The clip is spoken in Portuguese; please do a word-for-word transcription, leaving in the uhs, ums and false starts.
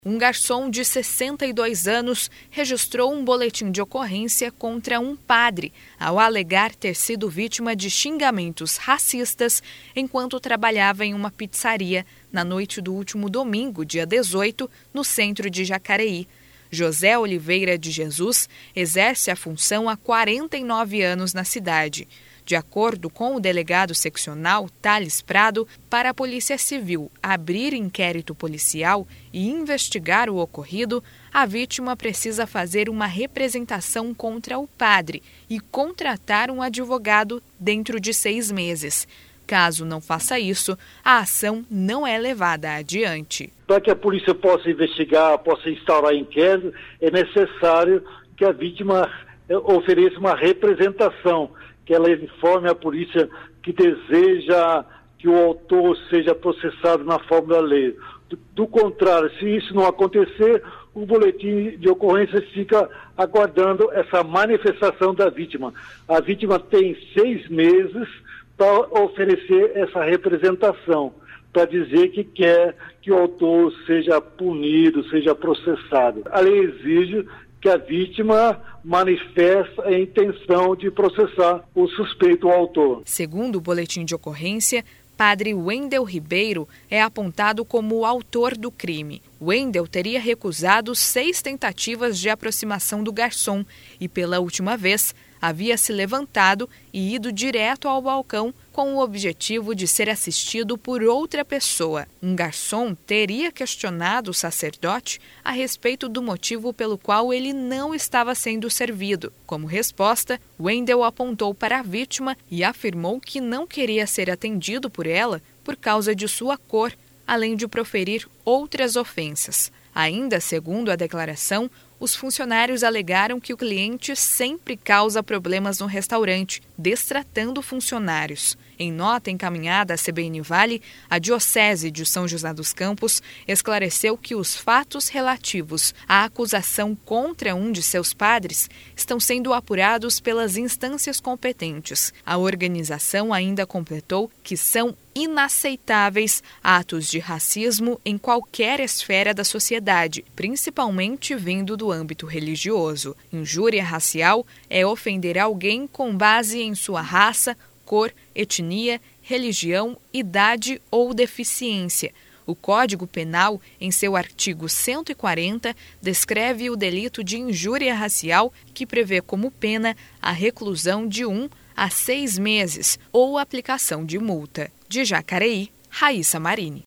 Um garçom de sessenta e dois anos registrou um boletim de ocorrência contra um padre, ao alegar ter sido vítima de xingamentos racistas enquanto trabalhava em uma pizzaria na noite do último domingo, dia dezoito, no centro de Jacareí. José Oliveira de Jesus exerce a função há quarenta e nove anos na cidade. De acordo com o delegado seccional Thales Prado, para a Polícia Civil abrir inquérito policial e investigar o ocorrido, a vítima precisa fazer uma representação contra o padre e contratar um advogado dentro de seis meses. Caso não faça isso, a ação não é levada adiante. Para que a polícia possa investigar, possa instaurar inquérito, é necessário que a vítima ofereça uma representação, que ela informe a polícia que deseja que o autor seja processado na forma da lei. Do, do contrário, se isso não acontecer, o boletim de ocorrência fica aguardando essa manifestação da vítima. A vítima tem seis meses para oferecer essa representação, para dizer que quer que o autor seja punido, seja processado. A lei exige que a vítima manifesta a intenção de processar o suspeito ou autor. Segundo o boletim de ocorrência, padre Wendel Ribeiro é apontado como o autor do crime. Wendel teria recusado seis tentativas de aproximação do garçom e, pela última vez, havia se levantado e ido direto ao balcão com o objetivo de ser assistido por outra pessoa. Um garçom teria questionado o sacerdote a respeito do motivo pelo qual ele não estava sendo servido. Como resposta, Wendel apontou para a vítima e afirmou que não queria ser atendido por ela por causa de sua cor, além de proferir outras ofensas. Ainda segundo a declaração, os funcionários alegaram que o cliente sempre causa problemas no restaurante, destratando funcionários. Em nota encaminhada à C B N Vale, a Diocese de São José dos Campos esclareceu que os fatos relativos à acusação contra um de seus padres estão sendo apurados pelas instâncias competentes. A organização ainda completou que são inaceitáveis atos de racismo em qualquer esfera da sociedade, principalmente vindo do âmbito religioso. Injúria racial é ofender alguém com base em sua raça, cor, etnia, religião, idade ou deficiência. O Código Penal, em seu artigo cento e quarenta, descreve o delito de injúria racial, que prevê como pena a reclusão de um a seis meses ou a aplicação de multa. De Jacareí, Raíssa Marini.